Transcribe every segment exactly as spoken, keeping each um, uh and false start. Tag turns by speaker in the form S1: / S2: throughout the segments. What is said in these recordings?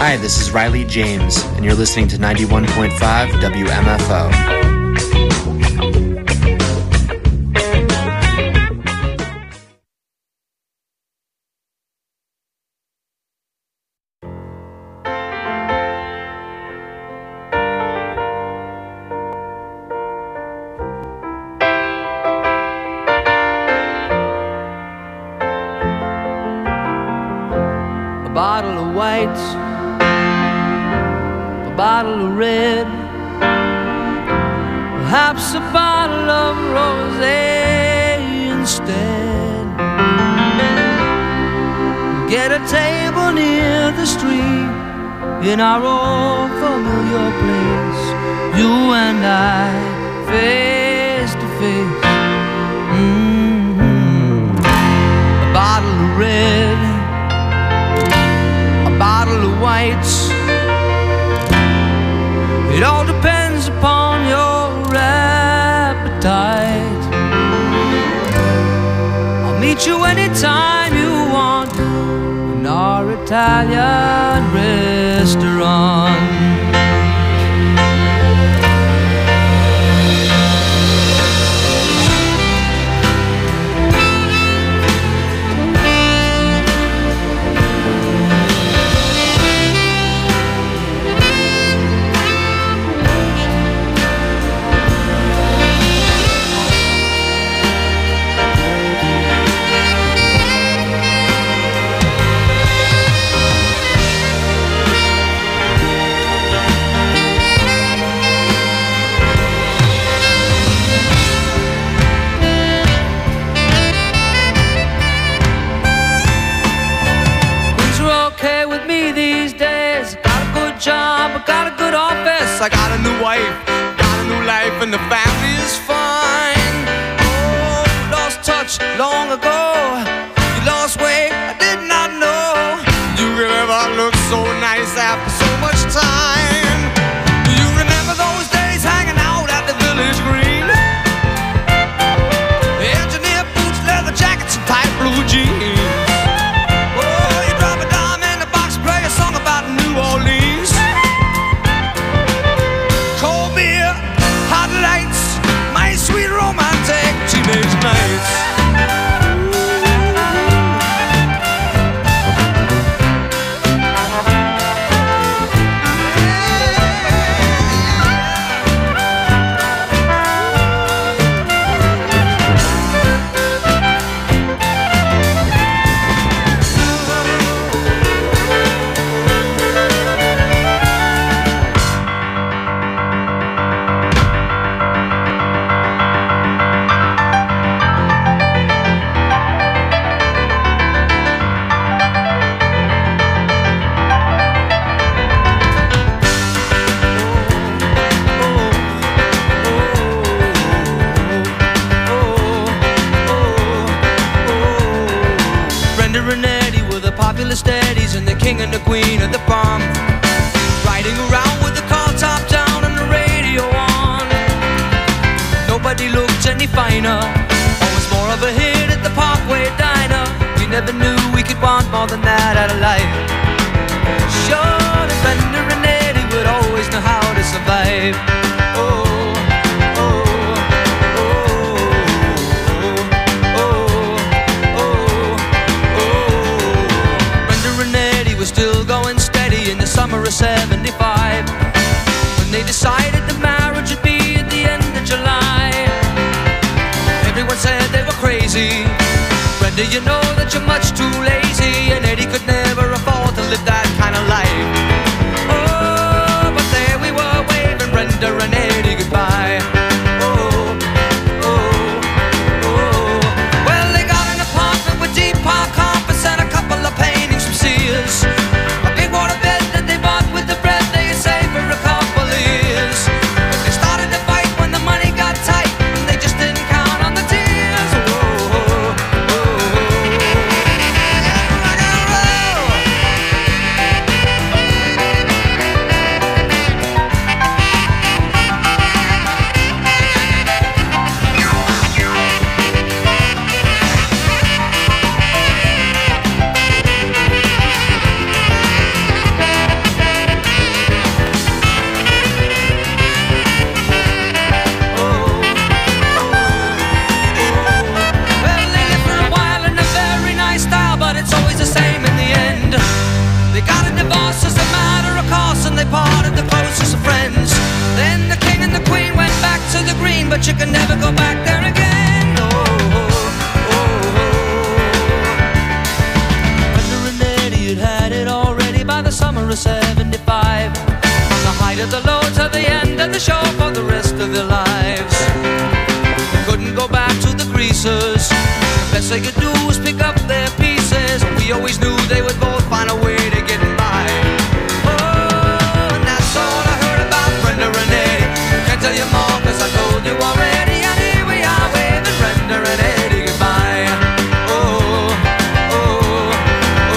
S1: Hi, this is Riley James, and you're listening to ninety-one point five W M F O.
S2: A bottle of white, a bottle of red, perhaps a bottle of rosé instead. Get a table near the street in our old familiar place, you and I, face to face. Mm-hmm. A bottle of red, a bottle of whites. It all depends upon your appetite. I'll meet you anytime you want in our Italian restaurant.
S3: I got a new wife, got a new life, and the family is fine. Oh, lost touch long ago. You lost weight, I did not know you could ever look so nice after so much time. You remember those days hanging out at the village green? Engineer boots, leather jackets, and tight blue jeans. Oh, you drop a dime in the box, play a song about New Orleans. Sweet romantic teenage nights. Steadies and the king and the queen of the palm, riding around with the car top down and the radio on. Nobody looked any finer, always more of a hit at the Parkway Diner. We never knew we could want more than that out of life. Sure, the Bender and Eddie would always know how to survive. Oh, still going steady in the summer of seventy-five, when they decided the marriage would be at the end of July. Everyone said they were crazy. Brenda, you know that you're much too lazy, and Eddie could never afford to live that kind of life. Oh, but there we were waving Brenda and Eddie goodbye. Oh, oh, oh. Well, they got an apartment with deep park carpets and a couple of paintings from Sears.
S2: Tight, and they just didn't count on the tears. Oh, oh, oh, oh.
S3: of seventy-five. From the height of the low to the end of the show for the rest of their lives. They couldn't go back to the greasers. The best they could do was pick up their pieces. We always knew they would both find a way to get by. Oh, and that's all I heard about Brenda and Eddie. Can't tell you more cause I told you already. And here we are waving Brenda and Eddie goodbye. Oh, oh, oh,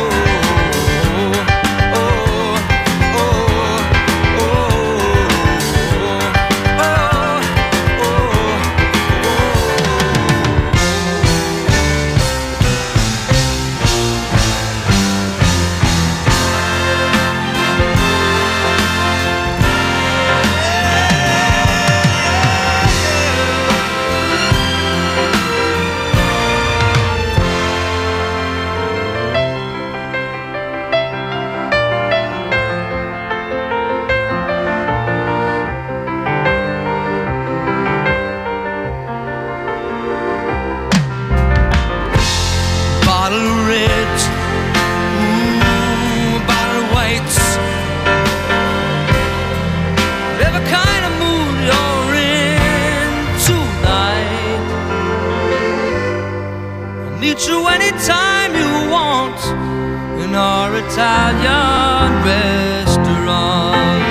S3: oh, oh, oh, oh, bottle of reds, ooh, bottle of whites. Whatever kind of mood you're in tonight, I'll meet you anytime you want in our Italian restaurant.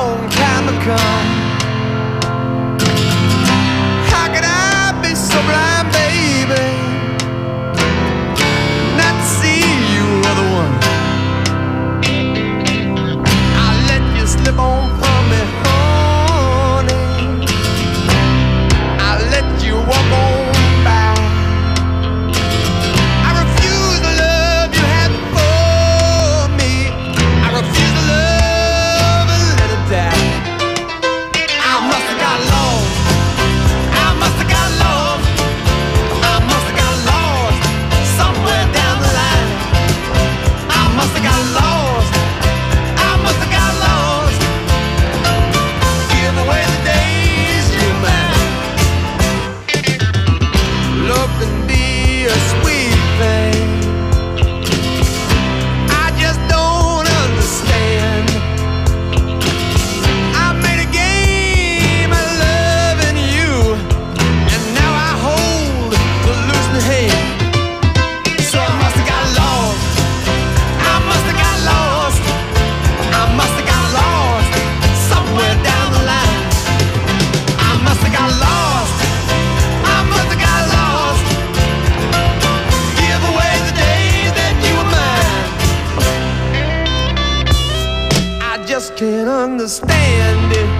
S4: long time to come. How could I be so blind, baby, not to see you were the one? I let you slip on from me, honey. I let you walk on by. I refuse the love you had for me. I refuse the love and let it die. I must have got lost. I must have got lost. I must have got lost somewhere down the line. I must have got lost. I must have got lost. Give away the days you're mine. Love can be a sweet thing. I just don't understand. I made a game of loving you, and now I hold the losing hand. So I must have got lost. I must have got lost. I must have got lost somewhere down the line. I must have got lost. I must have got lost. Give away the days that you were mine. I just can't understand it.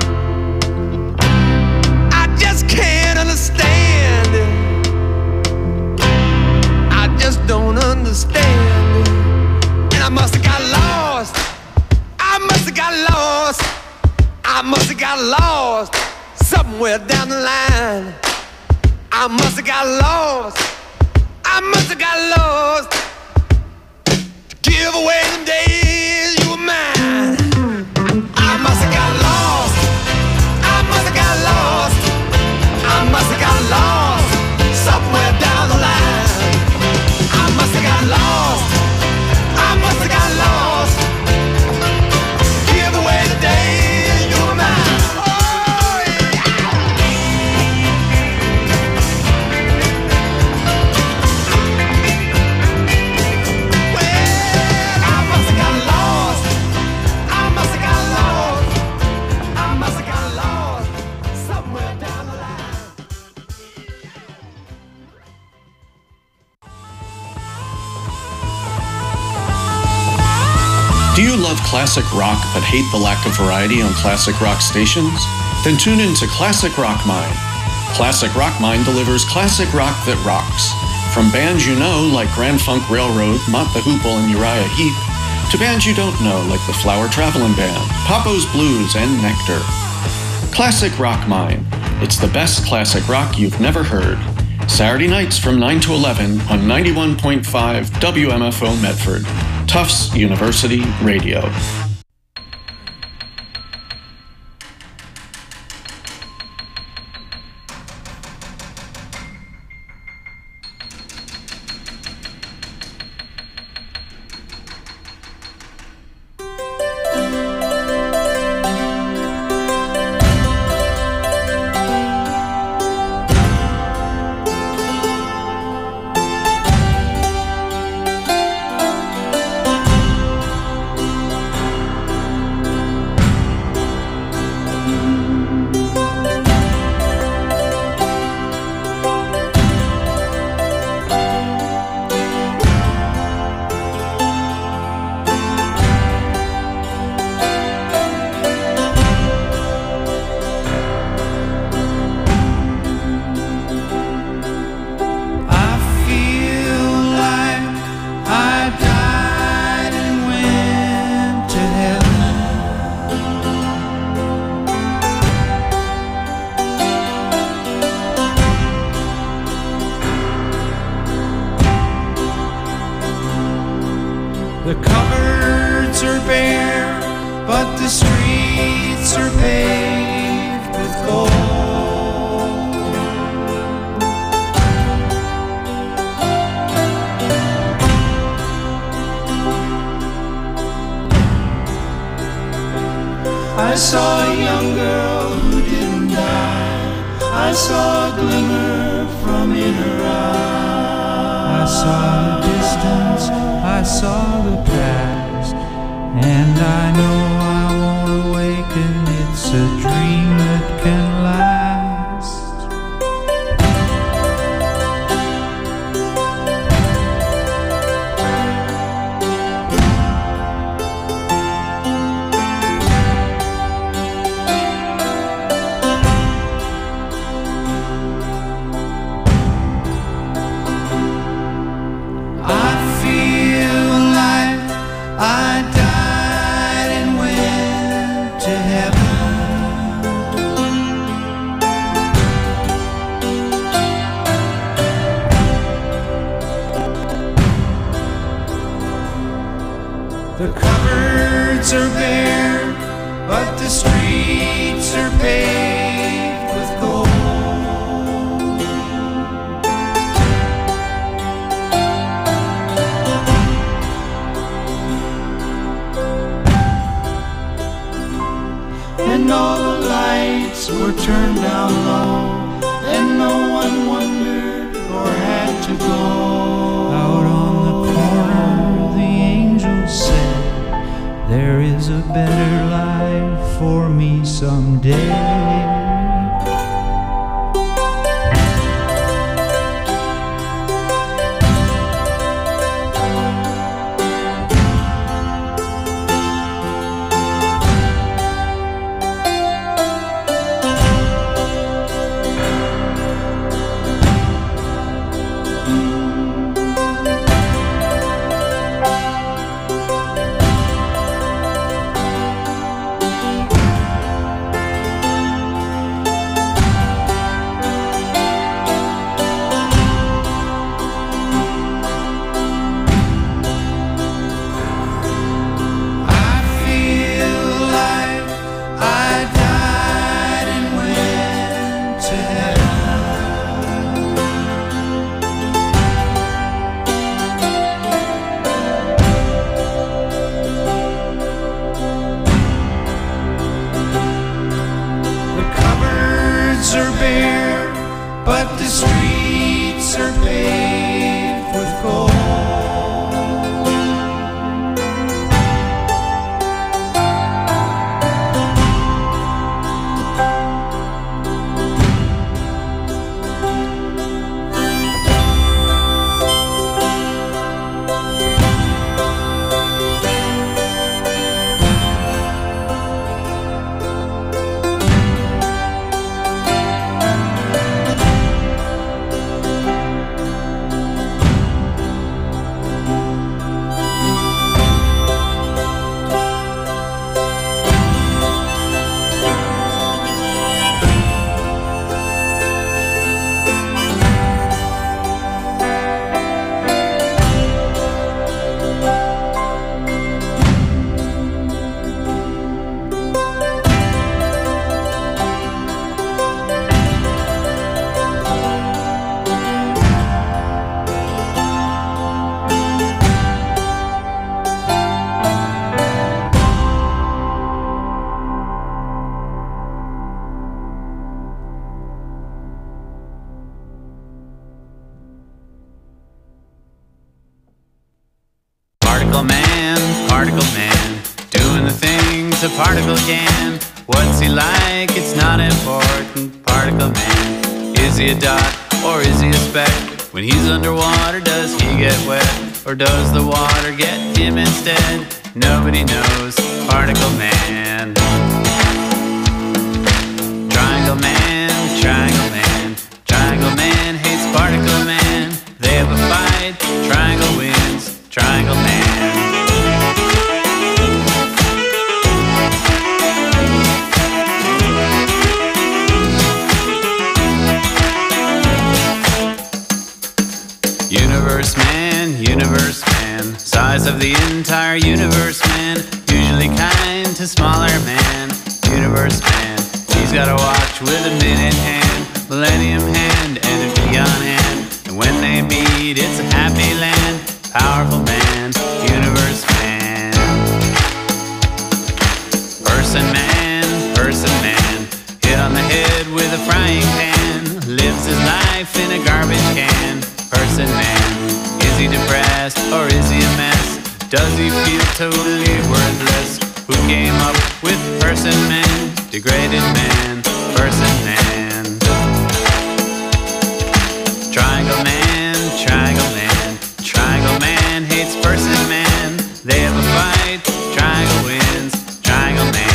S4: I just can't understand it. I just don't understand it. And I must have got lost. I must have got lost. I must have got lost somewhere down the line. I must have got lost. I must have got lost to give away the days you were mine. I must have got lost. I must have got lost. I must have got lost somewhere down the line. I must have got lost. I must have got lost. Give away the days you were mine. Oh yeah. Well, I must have got lost. I must have got lost. I must have got lost somewhere down the line.
S5: Do you love classic rock but hate the lack of variety on classic rock stations? Then tune in to Classic Rock Mine. Classic Rock Mine delivers classic rock that rocks. From bands you know like Grand Funk Railroad, Mott the Hoople, and Uriah Heep, to bands you don't know like the Flower Traveling Band, Papo's Blues, and Nectar. Classic Rock Mine. It's the best classic rock you've never heard. Saturday nights from nine to eleven on ninety-one point five W M F O Medford, Tufts University Radio.
S2: The cupboards are bare, but the streets are paved with gold. I saw a young girl who didn't die. I saw a glimmer from in her eye. I saw the distance, I saw the past, and I know I won't
S6: awaken, it's a dream that can last. The cupboards are bare, but the streets are paved with gold. And all the lights were turned down low, and no one wondered or had to go. Out on the corner, the angels said, there is a better life for me someday. Are bare, but the streets are paved with gold.
S7: Particle man, particle man, doing the things a particle can. What's he like? It's not important. Particle man, is he a dot or is he a speck? When he's underwater, does he get wet, or does the water get him instead? Nobody knows. Particle man. Triangle man, triangle man, triangle man hates particle man. They have a fight, triangle wins, triangle man. Universe man, universe man, size of the entire universe man, usually kind to smaller man. Universe man, he's got a watch with a minute hand, millennium hand, and a beyond hand. And when they meet, it's a happy land. Powerful man, universe man. Person man, person man, hit on the head with a frying pan, lives his life in a garbage can. Person man, is he depressed or is he a mess? Does he feel totally worthless? Who came up with person man, degraded man, person man. Triangle man, triangle man, triangle man hates person man. They have a fight, triangle wins, triangle man.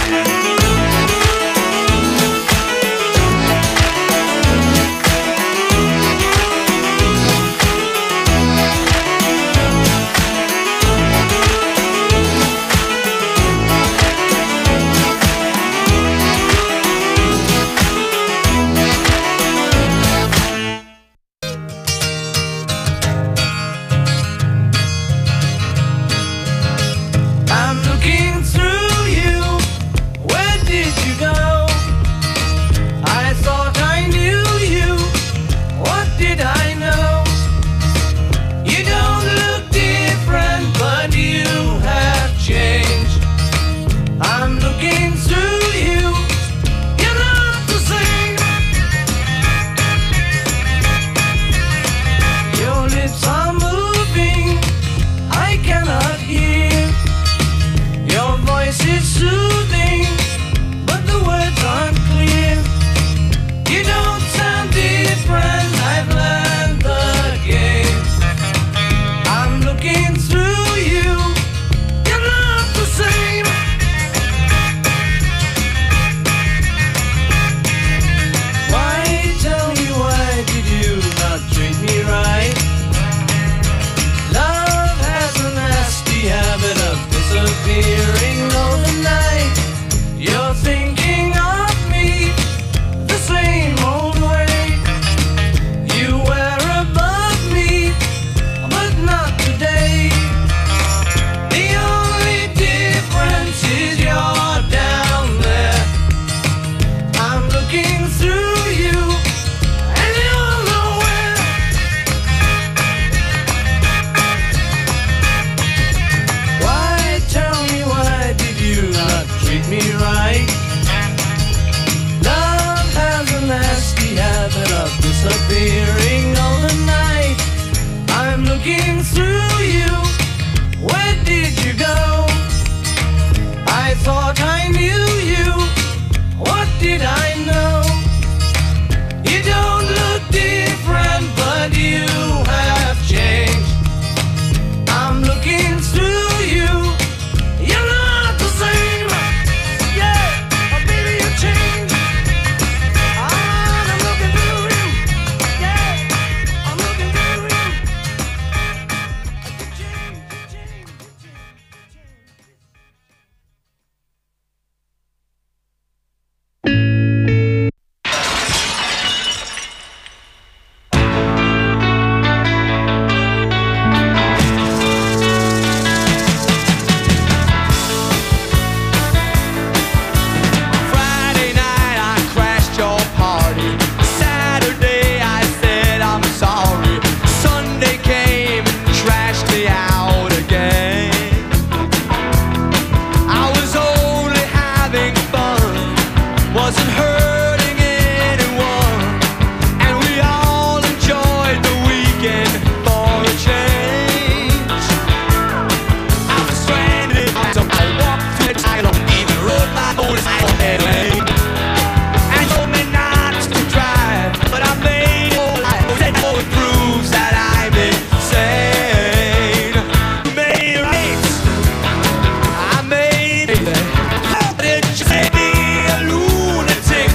S3: Say me a lunatic.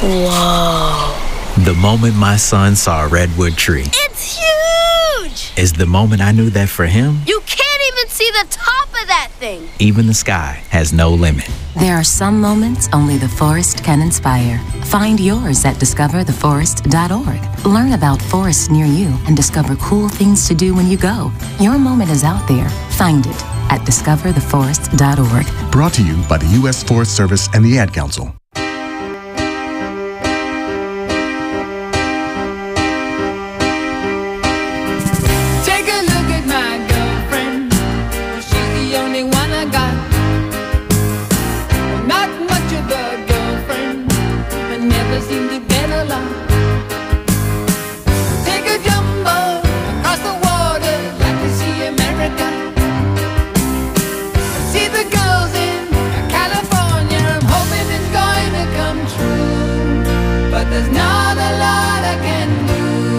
S8: Whoa.
S9: The moment my son saw a redwood tree.
S8: It's huge!
S9: Is the moment I knew that for him,
S8: You can't even see the top of that thing.
S9: even the sky has no limit.
S10: There are some moments only the forest can inspire. Find yours at discover the forest dot org. Learn about forests near you and discover cool things to do when you go. Your moment is out there. Find it at discover the forest dot org.
S11: Brought to you by the U S Forest Service and the Ad Council.
S12: Take a look at my girlfriend. She's the only one I got. Not much of a girlfriend, but never seem to get along. Take a jumbo across the water, like to see America. See the girls in California. I'm hoping it's going to come true, but there's not a lot I can do.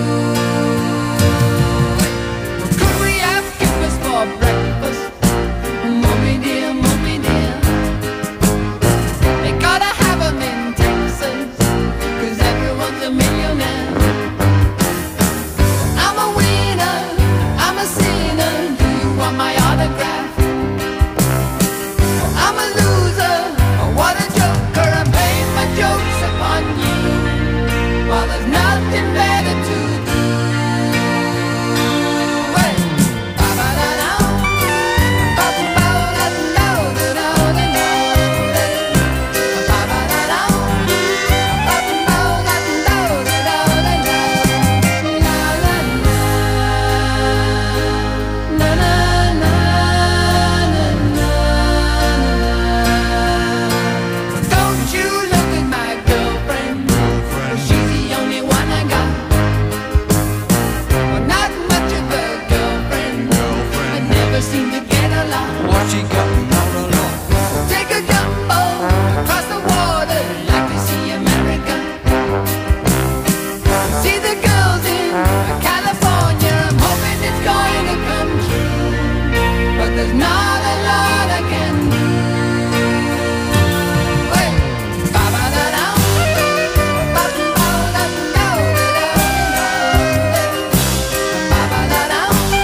S12: Could we have kippers for breakfast? Mommy dear, mommy dear. They gotta have 'em in Texas, 'cause everyone's a millionaire. I'm a winner, I'm a sinner. Do you want my autograph? I'm a loser, oh, what a joker. I'm playing my jokes upon you, while there's nothing better to do. Hey. Ba-ba-da-da, ba-ba-da-da-da-da-da-da-da. Ba-ba-da-da, ba-ba-da-da-da-da-da-da. La, la, la, na, na, na, na. Don't you look at my girlfriend. She's the only one I got. Well, not much of a girlfriend, but never seem to get along. What she got not along. Take a jumbo across the water, like to see America. See the girls in California. I'm hoping it's going to come true, but there's not a lot I can do. Hey. Ba-ba-da-da, ba-ba-da-da-da-da-da. Ba-ba-da-da,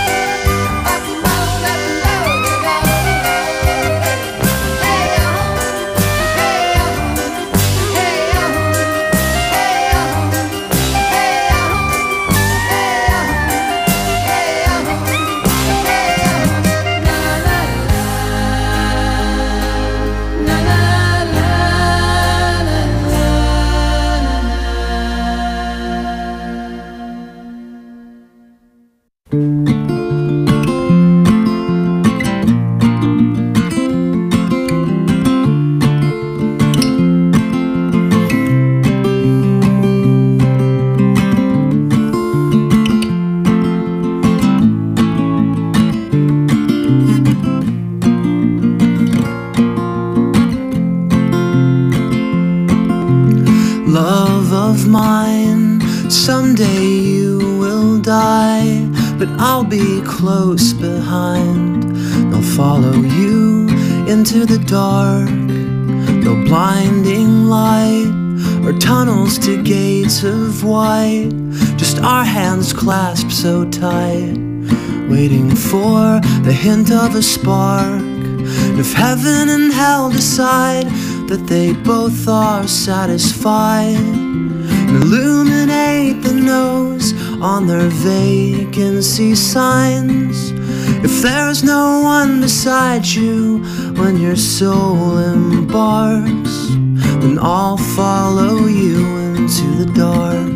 S2: Love of mine, someday you will die, but I'll be close behind. They'll follow you into the dark, no blinding light or tunnels to gates of white, just our hands clasped so tight, waiting for the hint of a spark. And if heaven and hell decide that they both are satisfied, and illuminate the nose on their vacancy signs, if there's no one beside you when your soul embarks, then I'll follow you into the dark.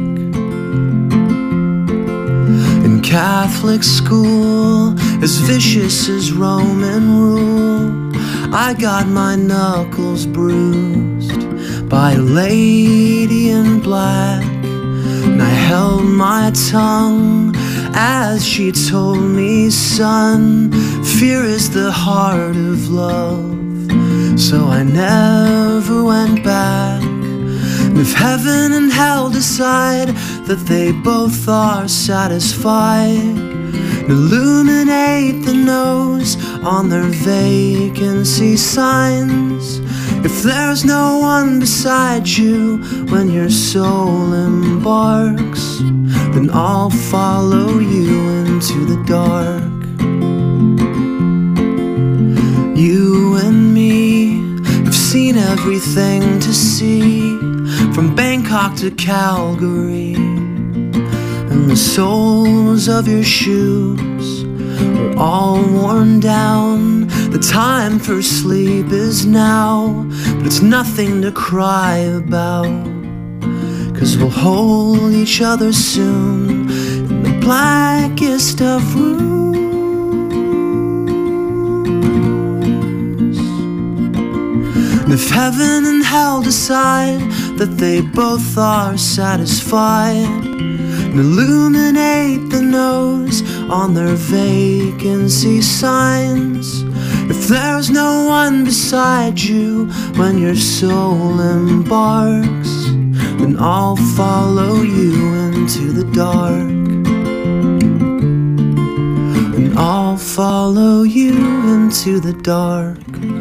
S2: In Catholic school, as vicious as Roman rule, I got my knuckles bruised by a lady in black, and I held my tongue as she told me, son, fear is the heart of love. So I never went back. And if heaven and hell decide that they both are satisfied, illuminate the nose on their vacancy signs, If there's no one beside you when your soul embarks, then I'll follow you into the dark. You and me have seen everything to see, from Bangkok to Calgary, and the soles of your shoes are all worn down. The time for sleep is now, but it's nothing to cry about, 'cause we'll hold each other soon in the blackest of rooms. And if heaven and hell decide that they both are satisfied, and illuminate the nose on their vacancy signs, if there's no one beside you when your soul embarks, then I'll follow you into the dark. And I'll follow you into the dark.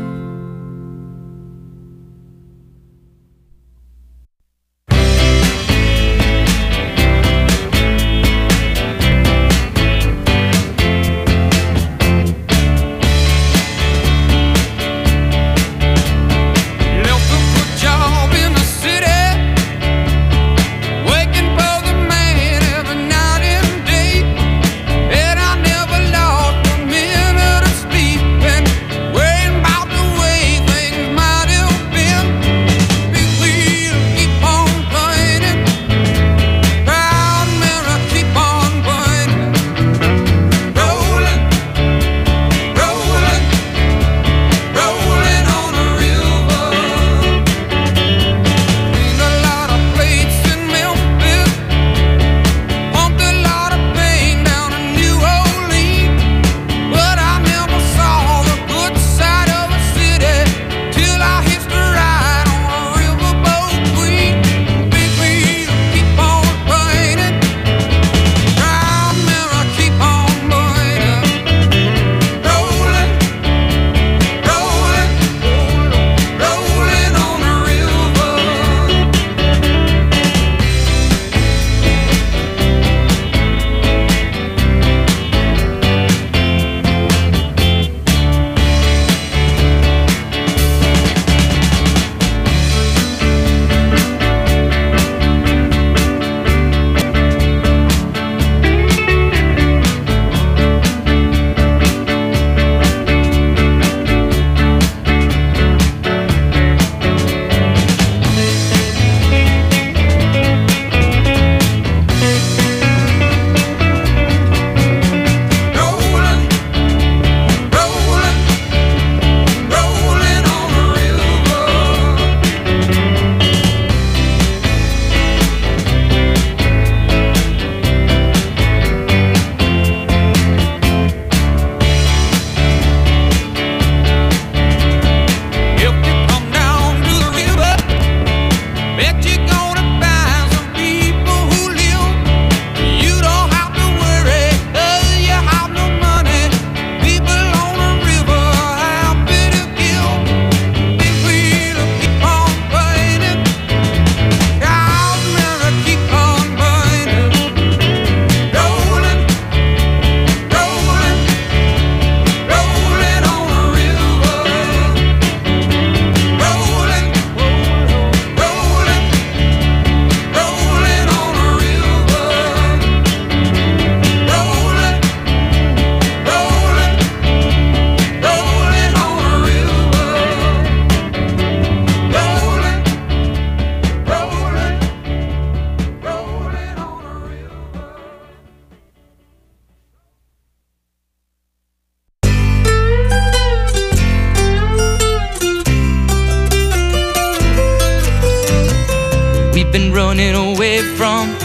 S3: been running away from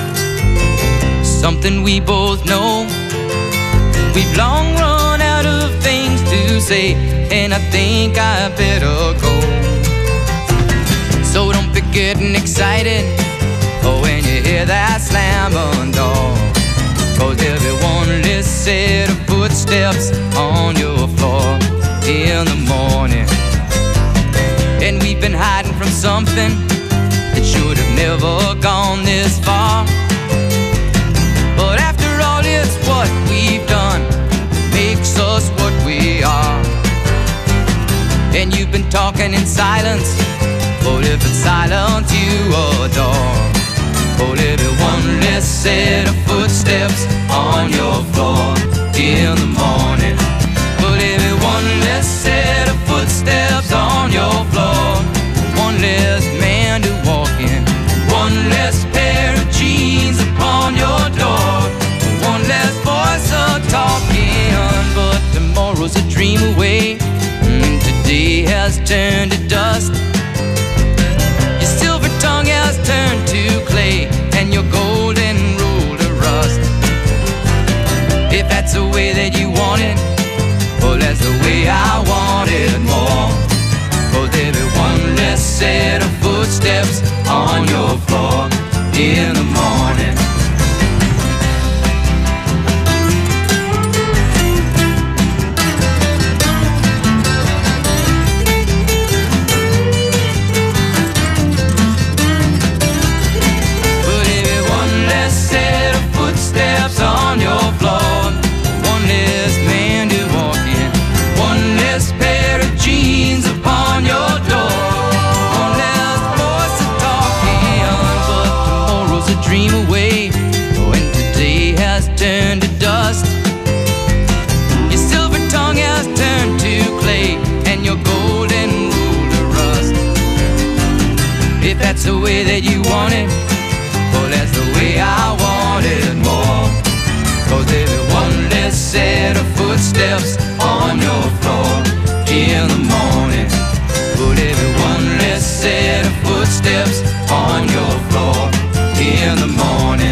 S3: something we both know. We've long run out of things to say, and I think I better go. So don't be getting excited oh, when you hear that slamming door, 'cause there'll be one less set of footsteps on your floor in the morning. And we've been something that should have never gone this far. But after all, it's what we've done that makes us what we are. And you've been talking in silence, but if it's silence you adore. But every one less set of footsteps on your floor in the morning. But every one less set of footsteps on your floor. One less man to walk in, one less pair of jeans upon your door, one less voice of talking. But tomorrow's a dream away, and today has turned to dust. Your silver tongue has turned to clay, and your golden rule to rust. If that's the way that you want it, well, that's the way I want it more. Cause every one less set of footsteps on your floor in the morning. But every one less set of footsteps on your floor, one less man to walk in, one less pair of jeans upon your door, one less voice of talking. But tomorrow's a dream away, when today has turned to dust. Your silver tongue has turned to clay, and your golden rule to rust. If that's the way that you want it, well, that's the way I want it more. Cause every one less set of footsteps on your floor in the morning. But every one less set of footsteps on your floor in the morning.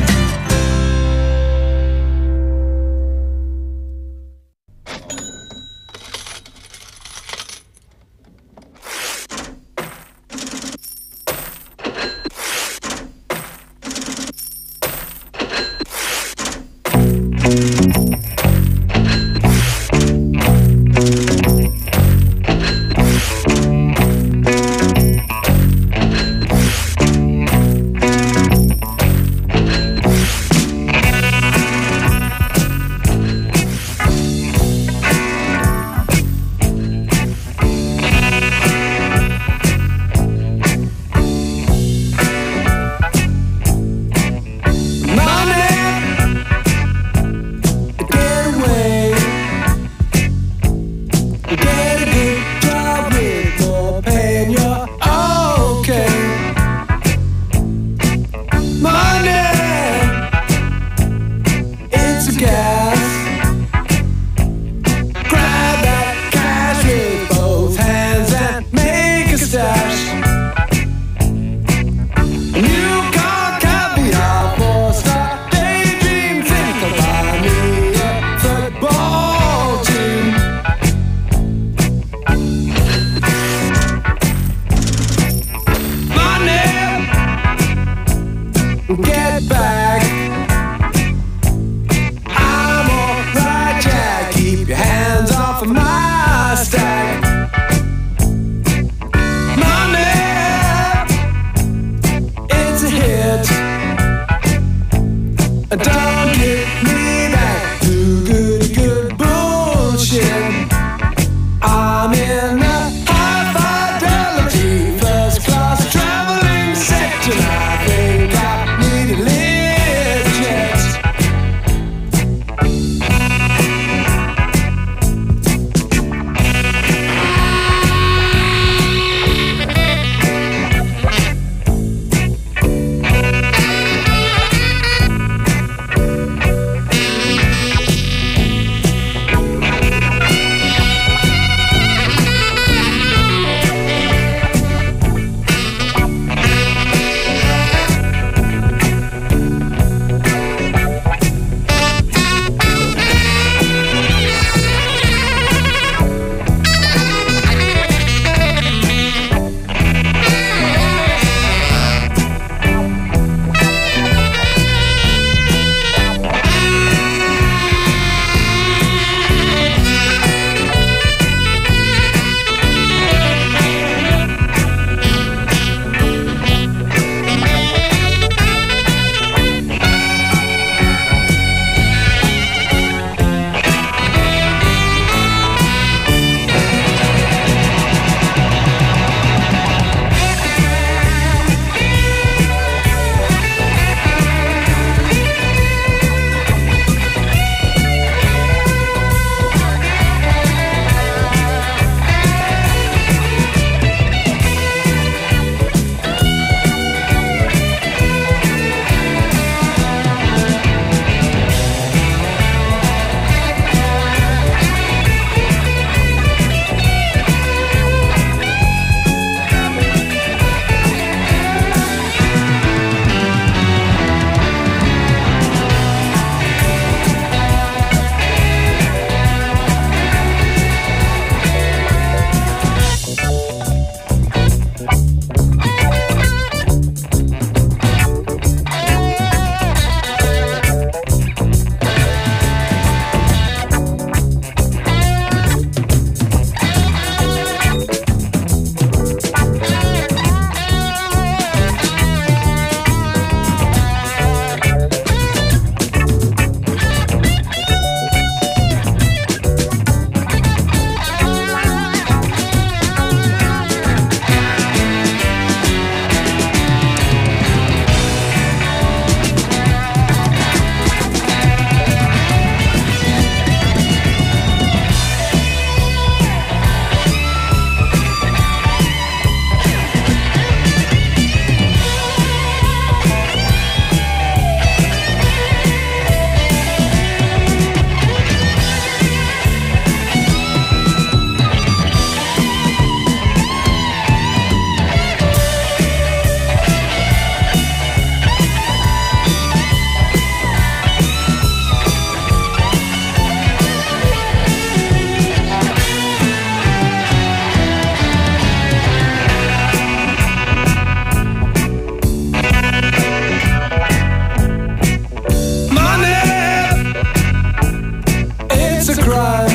S4: one.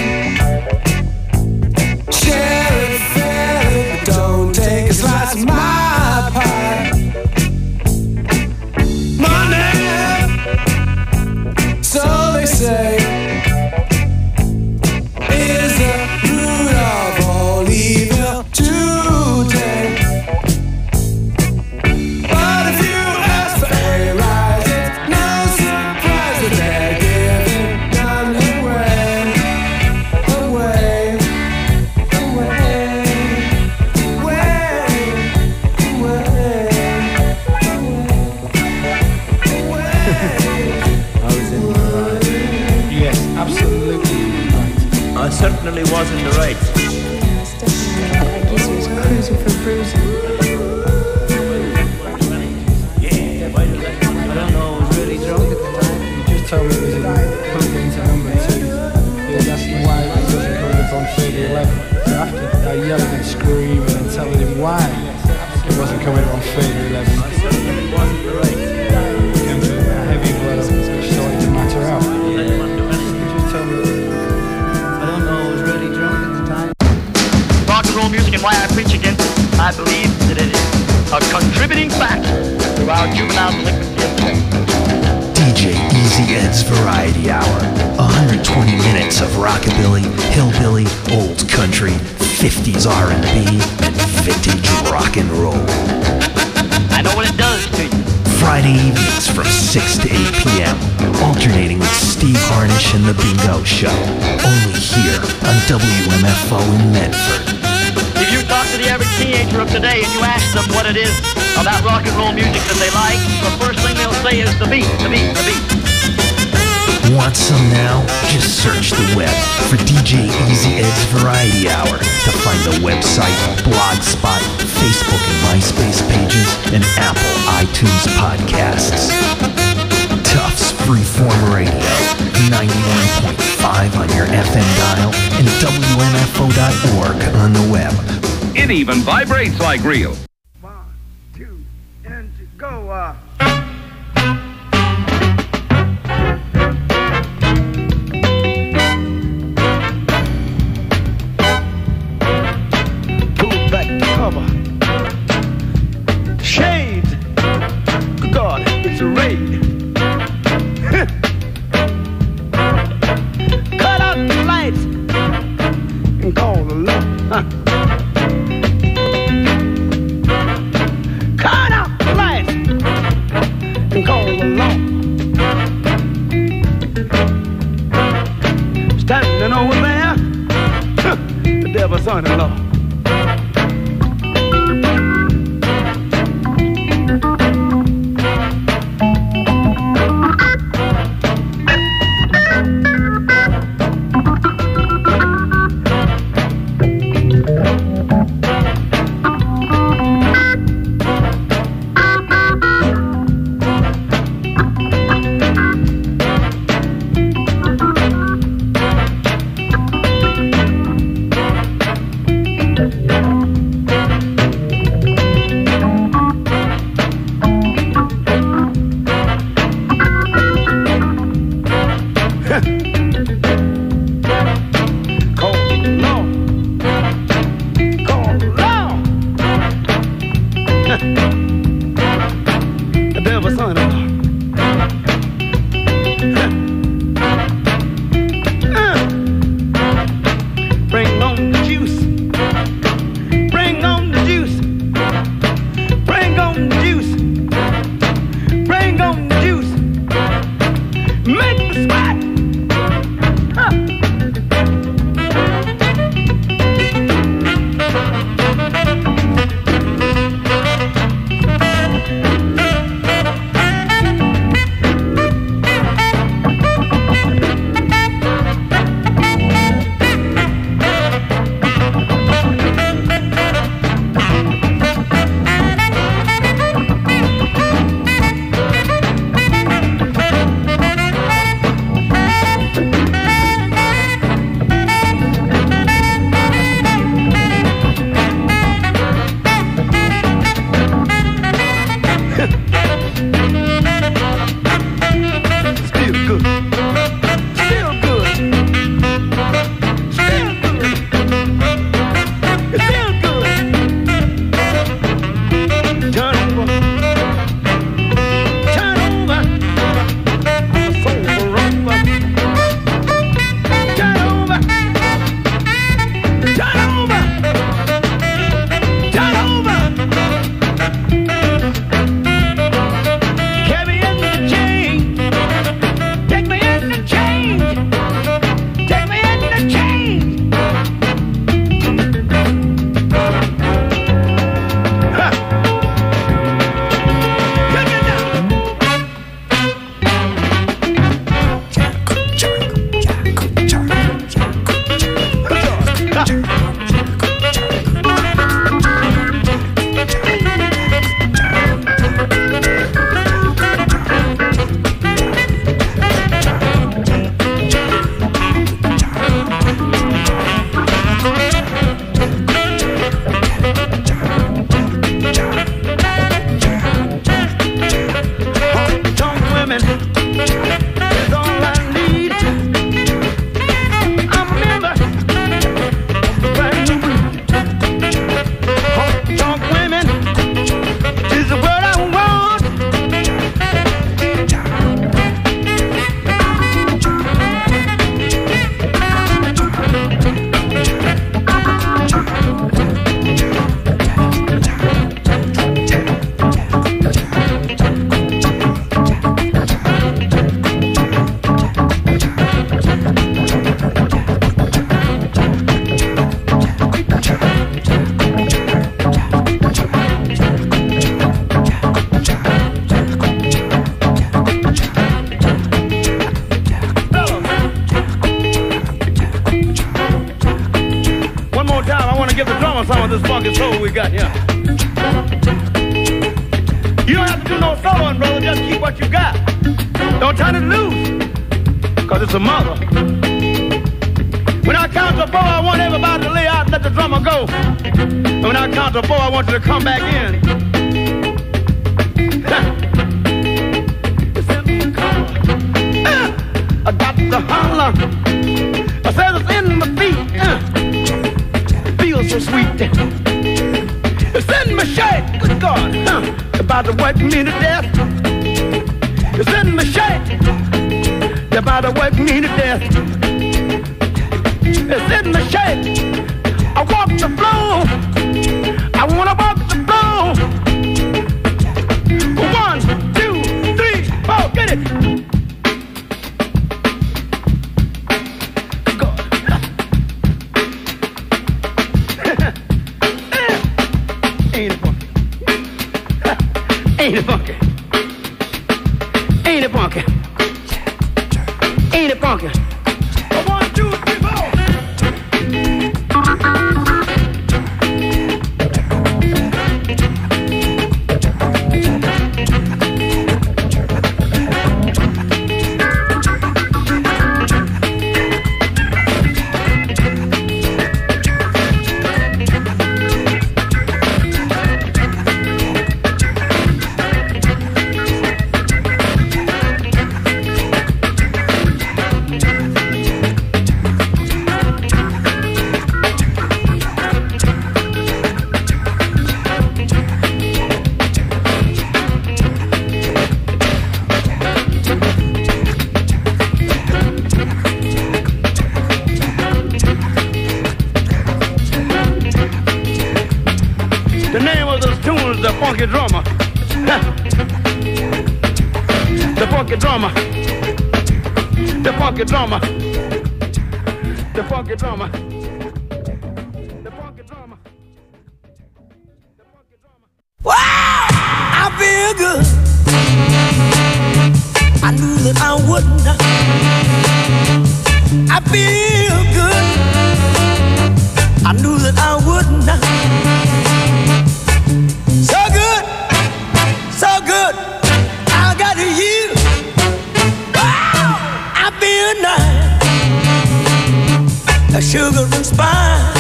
S4: Share it fairly, but don't take a slice of my pie. Money, so they say, is the root of all evil today. But if you ask for a rise, it's no surprise that they're giving none away, away, away,
S13: I was in the right. Yes, absolutely right. I certainly was in the right.
S14: Yes, definitely right. I guess he was cruising for bruising.
S13: Yeah, I don't know, I was really drunk at the time. You just told me it was in plugged into number two. He was asking why it wasn't coming up on Figure eleven. So after I yelling and screaming and telling him why it wasn't coming up on Figure eleven, I certainly wasn't the right. Came to a heavy blow, started to matter out. You just told me, I don't know, I was really drunk at the time.
S15: Rock and roll music and why I preach against it, I believe that it is a contributing factor to our juvenile delinquency of sex.
S16: D J Easy Ed's Variety Hour. one hundred twenty minutes of rockabilly, hillbilly, old country, fifties R and B, and vintage rock and roll.
S15: I know what it does to you.
S16: Friday evenings from six to eight p.m. Alternating with Steve Harnish and The Bingo Show. Only here on W M F O in Medford.
S15: If you talk to the average teenager of today and you ask them what it is about rock and roll music that they like, the first thing they'll say is the beat, the beat, the beat.
S16: Want some now? Just search the web for D J Easy Ed's Variety Hour to find the website, Blogspot, Facebook and MySpace pages, and Apple iTunes podcasts. Tufts Freeform Radio, ninety-one point five on your F M dial, and W M F O dot org on the web.
S17: It even vibrates like real.
S18: One, two, and go. Uh. Pull back the cover. Shades. Good God, it's a raid. Cut out the lights and call the law. Huh. Cut out the lights and call the law. Standing over there, huh, the devil's son-in-law. want to give the drummer some of this funky soul we got here. You don't have to do no soloing, brother. Just keep what you got. Don't turn it loose, because it's a mother. When I count to four, I want everybody to lay out and let the drummer go. And when I count to four, I want you to come back in. I got the holler. I said it's in my feet. Uh, feels so sweet. It's in my shake. Good God. Uh, about to wake me to death. It's in my shake. You're about to wake me to death. It's in my shake. I walk the floor. I wanna walk the floor. One, two, three, four, get it. Ain't it funky? Ain't it funky? Ain't it funky? One, two, three, four. Funky drummer. The funky drummer. The funky drummer. The funky drummer. The funky drummer.
S4: Wow! I feel good. I knew that I wouldn't. I feel good. I knew that I wouldn't. So good, so good, I got you. Wow, I feel nice, a sugar and spice.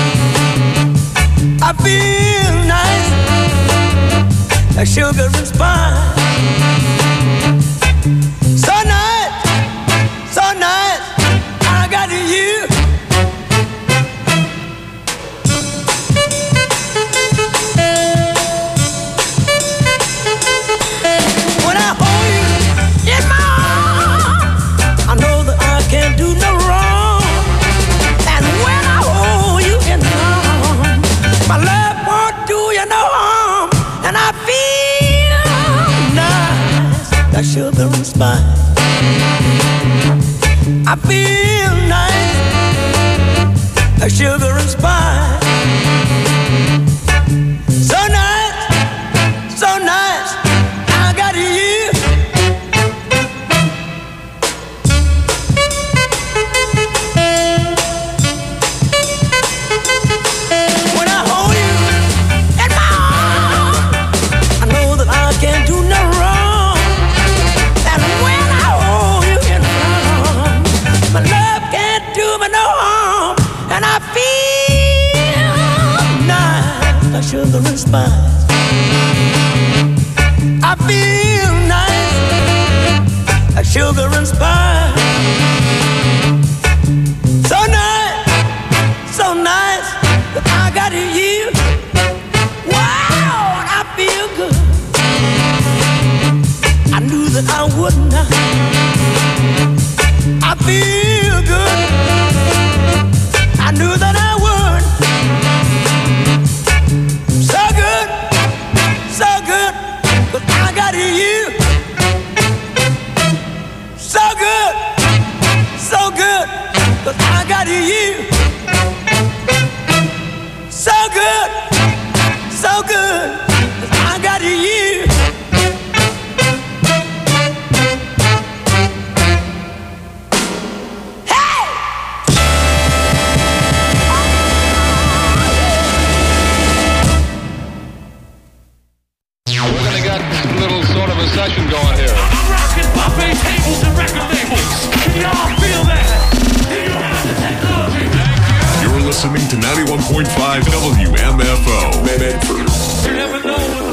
S4: I feel nice, a sugar and spice. So nice, so nice, I got you. Sugar and spice. I feel nice, a sugar and spice. So nice, so nice, I got you. When I hold you in my arms, I know that I can't do no wrong. My love can't do me no harm, and I feel nice, a sugar and spice. I feel nice, a sugar and spice. So nice, so nice, that I got you. Wow, I feel good. I knew that I wouldn't. I feel good. I knew that I would. So good, so good, but I got you. So good, so good, but I got you. So good, so good, but I got you.
S19: listening to ninety-one point five W M F O.
S20: Medford.
S21: You never know what